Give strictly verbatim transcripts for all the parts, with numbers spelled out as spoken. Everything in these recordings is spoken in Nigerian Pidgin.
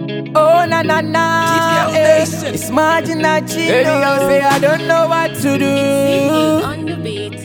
Oh na na na, eh. It's marginal Chino. Baby girl say I don't know what to do. On the beat.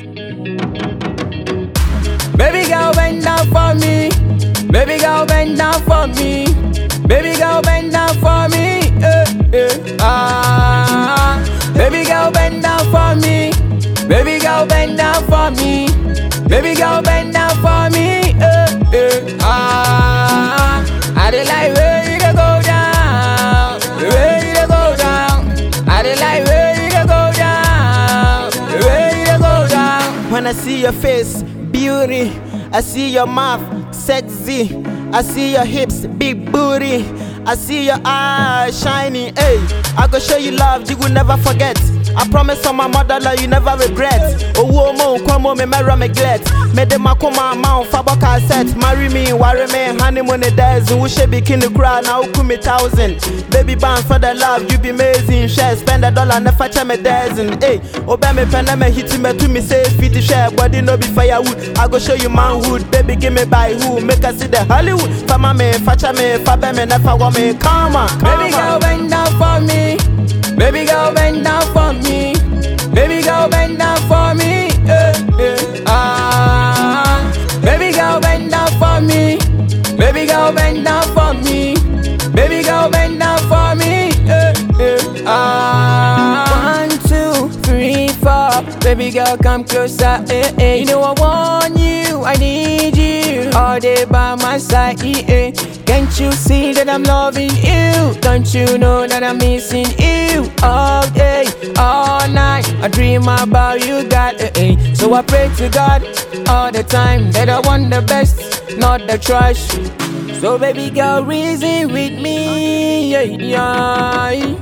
Baby girl bend down for me. Baby girl bend down for me. Baby girl bend down for me. Eh, eh, ah. Baby girl bend down for me. Baby girl bend down for me. Baby girl bend down for me. Eh, eh, ah. I dey like where you dey go down, where you dey go down. I dey like where you dey go down, where you dey go down. When I see your face, beauty, I see your mouth, sexy, I see your hips, big booty, I see your eyes shining, hey. I go show you love you will never forget. I promise on my mother that you never regret. Oh woman, come on, me marry me glet. Me de makoma mount, fabo cassette. Marry me, worry me, honeymoon the days. Who should be king the crowd now? Who me thousand? Baby band for the love, you be amazing. Share, spend a dollar, never check me dozen. Hey, obey me, pen me, hit me to me, say feed the share, body no be firewood. I go show you manhood, baby give me by who? Make us see the Hollywood. Fama me, facha me, fabe me, never want me. Come on, come Baby girl bend down for me. Baby girl bend down for me. Baby girl bend down for me. Eh, eh, ah. Baby girl bend down for me. Baby girl bend down for me. Baby girl bend down for me. Eh, eh, ah. One, two, three, four. Baby girl come closer. Eh, eh. You know I want you, I need you all day by my side. Eh, eh. Can't you see that I'm loving you? Don't you know that I'm missing you? All day, all night, I dream about you, God. Eh, eh. So I pray to God all the time that I want the best, not the trash. So baby girl, reason with me, yeah, yeah.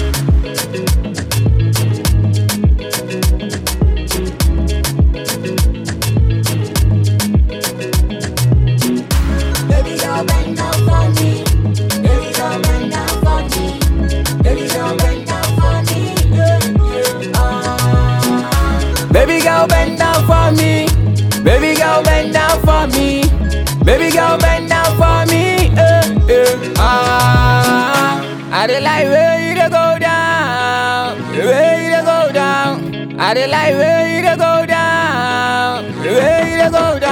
Baby girl, bend down for me. Baby girl, bend down for me. Baby girl, bend down for me. Yeah, yeah, ah. Baby girl, bend down for me. Baby girl, bend down for me. Baby girl, bend down for me. Eh, eh, ah. I dey like where you dey go down, where you dey go down. I dey like where you dey go down, where you dey go down.